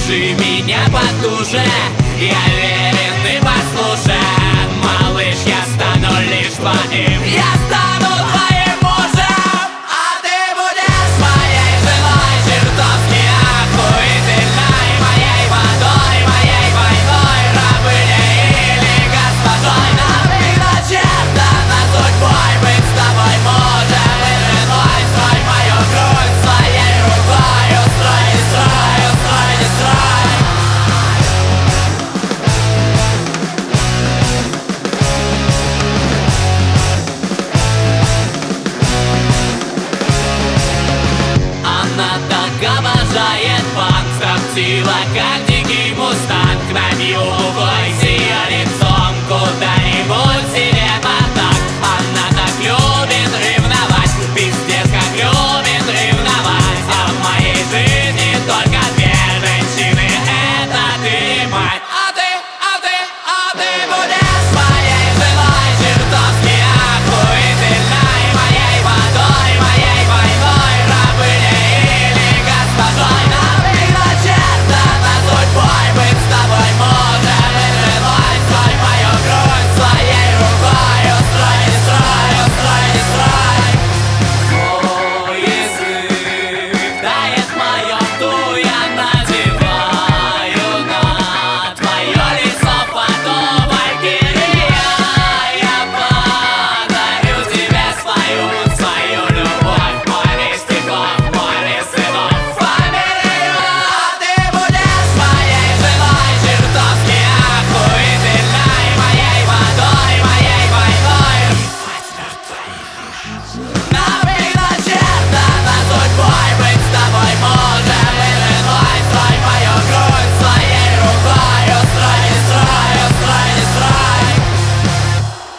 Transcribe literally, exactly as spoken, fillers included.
Держи меня потуже, я верен и послушен. Малыш, я стану лишь твоим, я стану твоим мужем. А ты будешь моей женой, чертовски охуительной, моей водой, моей войной, рабыней или госпожой. Нам не начертано судьбой быть с тобой мужем и женой. Строй мою грудь своей рукой, устрой, не строй, устрой, не строй. Она так обожает банк, строптива, как